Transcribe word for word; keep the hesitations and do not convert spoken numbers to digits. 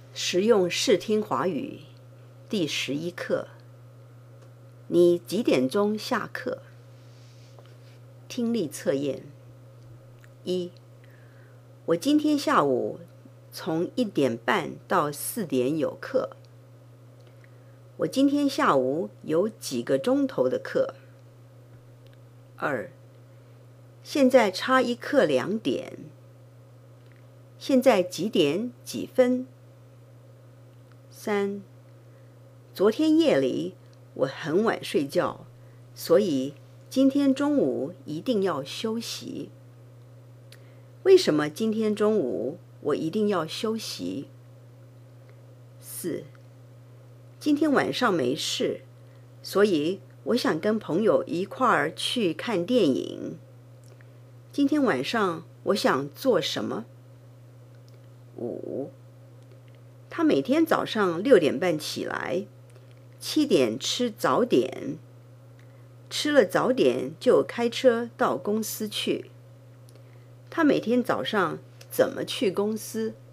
实用视听华语第十一课。你几点钟下课？听力测验。一，我今天下午从一点半到四点有课。我今天下午有几个钟头的课？二，现在差一刻两点。现在几点几分？三，昨天夜里我很晚睡觉，所以今天中午一定要休息。为什么今天中午我一定要休息？四，今天晚上没事，所以我想跟朋友一块儿去看电影。今天晚上我想做什么？五，他每天早上六点半起来，七点吃早点，吃了早点就开车到公司去。他每天早上怎么去公司？